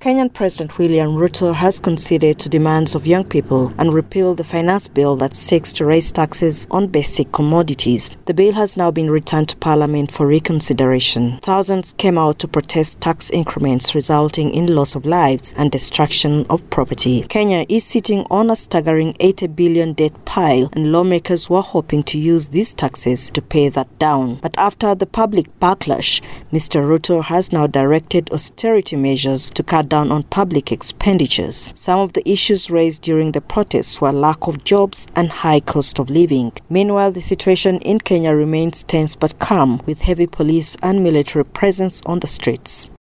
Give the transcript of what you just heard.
Kenyan President William Ruto has conceded to demands of young people and repealed the finance bill that seeks to raise taxes on basic commodities. The bill has now been returned to Parliament for reconsideration. Thousands came out to protest tax increments resulting in loss of lives and destruction of property. Kenya is sitting on a staggering 80 billion debt pile, and lawmakers were hoping to use these taxes to pay that down. But after the public backlash, Mr. Ruto has now directed austerity measures to cut down on public expenditures. Some of the issues raised during the protests were lack of jobs and high cost of living. Meanwhile, the situation in Kenya remains tense but calm, with heavy police and military presence on the streets.